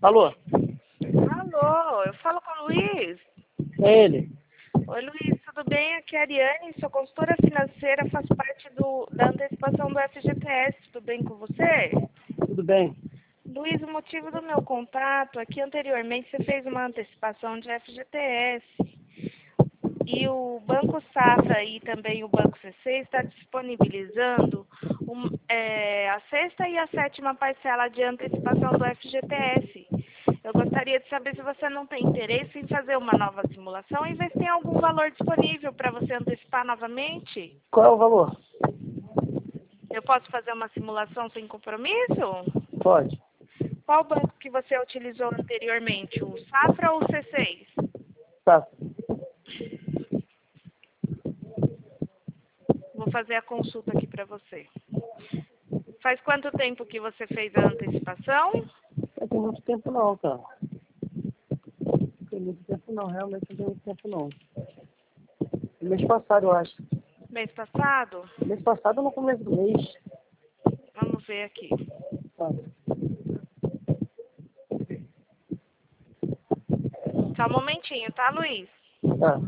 Alô? Alô, eu falo com o Luiz. É ele. Oi, Luiz, tudo bem? Aqui é a Ariane, sou consultora financeira, faço parte da antecipação do FGTS. Tudo bem com você? Tudo bem? Luiz, o motivo do meu contato é que anteriormente você fez uma antecipação de FGTS. E o Banco Safra e também o Banco CC está disponibilizando a sexta e a sétima parcela de antecipação do FGTS. Eu gostaria de saber se você não tem interesse em fazer uma nova simulação e ver se tem algum valor disponível para você antecipar novamente. Qual é o valor? Eu posso fazer uma simulação sem compromisso? Pode. Qual banco que você utilizou anteriormente, o Safra ou o C6? Tá. Vou fazer a consulta aqui para você. Faz quanto tempo que você fez a antecipação? Não tem muito tempo não, cara. Não tem muito tempo não, realmente não tem muito tempo não. Mês passado, eu acho. Mês passado? Mês passado ou no começo do mês. Vamos ver aqui. Tá. Só um momentinho, tá, Luiz? Tá.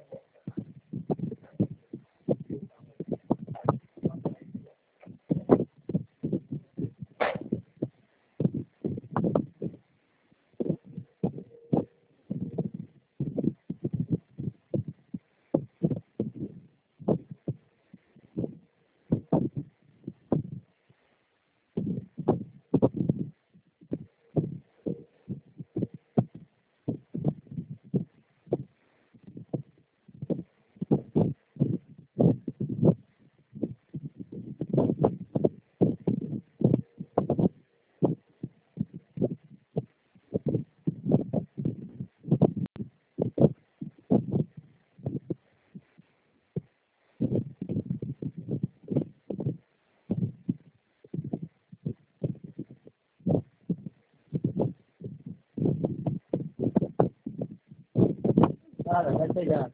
Cara, vai pegar.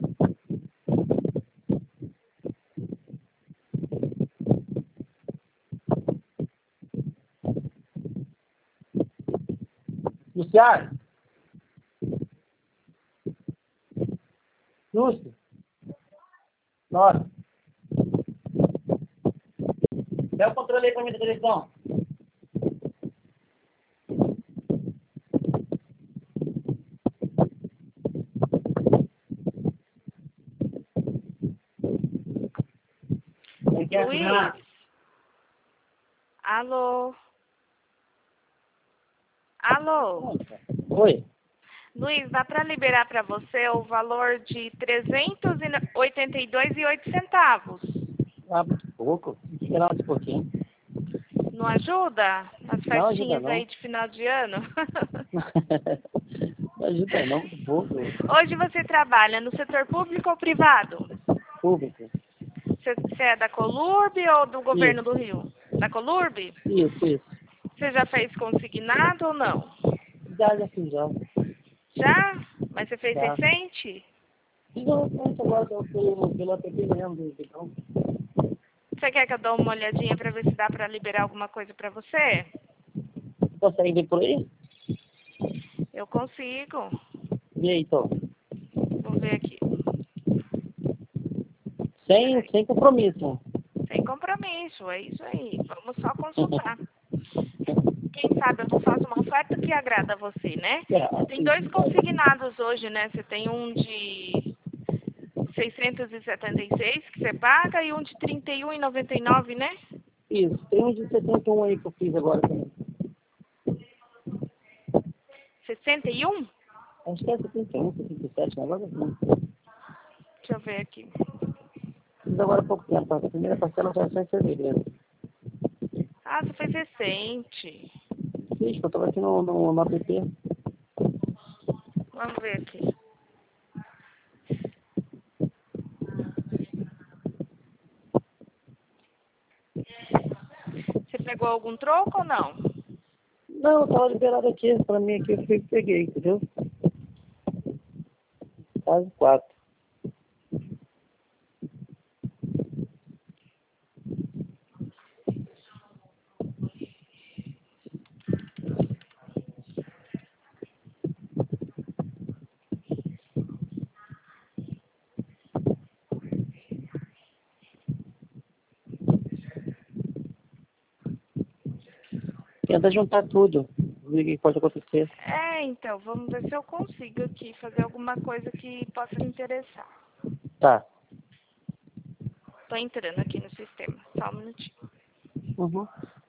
Luciano? Lúcio? Nossa. Dá o controle aí pra mim da televisão. Você quer Luiz? assinar? Alô? Alô? Oi. Luiz, dá para liberar para você o valor de R$ 382,08. Ah, muito pouco. Esperar mais um pouquinho. Não ajuda? As Não ajuda festinhas não. aí de final de ano? Não ajuda não, muito pouco. Hoje você trabalha no setor público ou privado? Público. Você é da Colurb ou do governo Isso, do Rio? Da Colurb? isso. Você já fez consignado ou não? Já fiz já. Já? Mas você fez Já. recente? Fiz o recente agora pelo app mesmo, então. Você quer que eu dê uma olhadinha para ver se dá para liberar alguma coisa para você? Consegue ver por aí? Eu consigo. E aí, então? Vou ver aqui. Sem compromisso. Sem compromisso, é isso aí. Vamos só consultar. Quem sabe eu não faço uma oferta que agrada a você, né? Você tem dois consignados hoje, né? Você tem um de 676 que você paga e um de 31,99, né? Isso, tem um de 71 aí que eu fiz agora também. 61? Acho que é 71, 77, negócio assim. Deixa eu ver aqui. Fiz agora há pouco tempo. A primeira parcela já foi em fevereiro. Ah, você fez recente. Fiz, que eu tava aqui no app. Vamos ver aqui. Você pegou algum troco ou não? Não, tava liberado aqui. Pra mim aqui eu fui que peguei, entendeu? Quase 4. Tenta juntar tudo. Ver o que pode acontecer. Então, vamos ver se eu consigo aqui fazer alguma coisa que possa me interessar. Tá. Tô entrando aqui no sistema, só um minutinho. Uhum.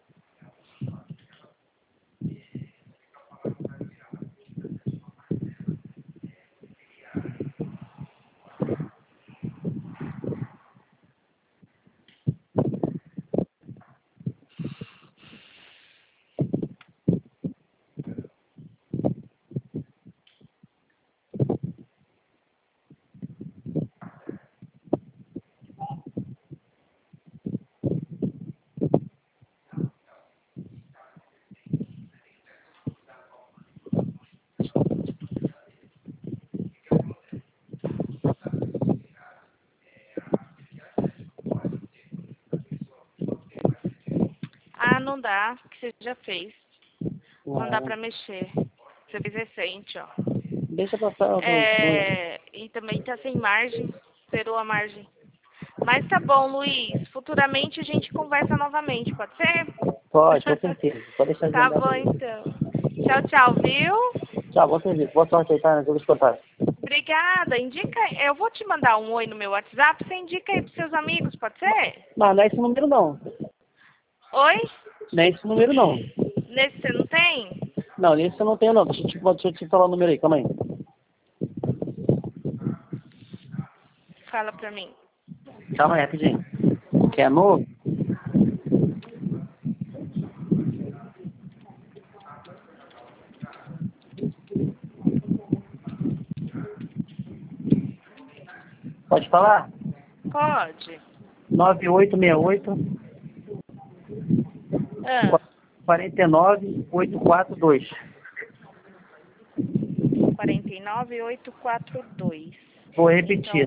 Ah, não dá, que você já fez. Não dá Não. pra mexer. Você fez recente, ó. Deixa passar algumas coisas. E também tá sem margem, zerou a margem. Mas tá bom, Luiz. Futuramente a gente conversa novamente, pode ser? Pode, com certeza. Pode deixar Tá agendado bom, aí. então. Tchau, tchau, viu? Tchau, bom serviço. Boa sorte aí, tá? Nos contatos. Obrigada. Indica. Eu vou te mandar um oi no meu WhatsApp. Você indica aí pros seus amigos, pode ser? Não é esse número não. Oi? Não é esse número não. Nesse você não tem? Não, nesse eu não tenho não. Deixa eu te falar o número aí, calma aí. Fala pra mim. Calma aí, rapidinho. Quer novo? Pode falar? Pode. 9868 Ah, 49842. 49842. Vou Então, repetir.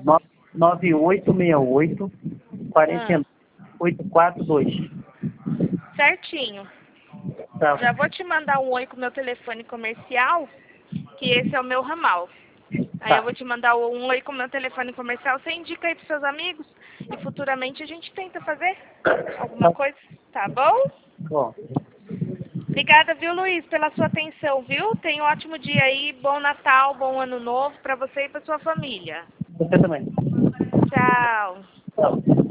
9868 ah, 49842. certinho. Tá. Já vou te mandar um oi com o meu telefone comercial, que esse é o meu ramal. Aí eu Tá. vou te mandar um oi com o meu telefone comercial. Você indica aí pros seus amigos e futuramente a gente tenta fazer alguma Tá coisa, tá bom? bom. Obrigada, viu, Luiz, pela sua atenção, viu? Tenha um ótimo dia aí, bom Natal, bom Ano Novo pra você e pra sua família. Você também. Tchau. Tchau.